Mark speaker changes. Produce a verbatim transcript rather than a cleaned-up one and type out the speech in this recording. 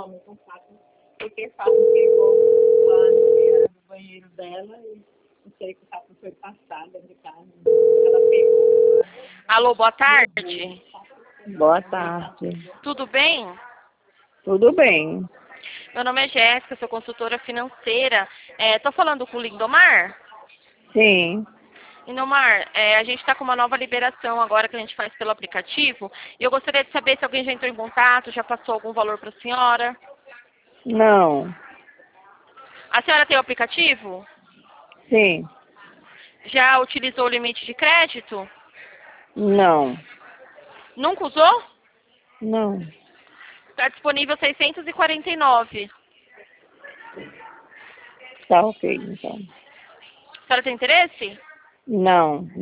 Speaker 1: toma contato, porque fala que pegou lá no banheiro dela e não sei que o sapo foi passar dentro de casa. Ela pegou.
Speaker 2: Alô, boa tarde.
Speaker 3: Boa tarde.
Speaker 2: Tudo bem?
Speaker 3: Tudo bem?
Speaker 2: Meu nome é Jéssica, sou consultora financeira. Estou falando com o Lindomar?
Speaker 3: Sim.
Speaker 2: Lindomar, é, a gente está com uma nova liberação agora que a gente faz pelo aplicativo. E eu gostaria de saber se alguém já entrou em contato, já passou algum valor para a senhora.
Speaker 3: Não.
Speaker 2: A senhora tem o aplicativo?
Speaker 3: Sim.
Speaker 2: Já utilizou o limite de crédito?
Speaker 3: Não.
Speaker 2: Nunca usou?
Speaker 3: Não.
Speaker 2: Está disponível seiscentos e quarenta e nove.
Speaker 3: Tá ok, então.
Speaker 2: A senhora tem interesse?
Speaker 3: Não.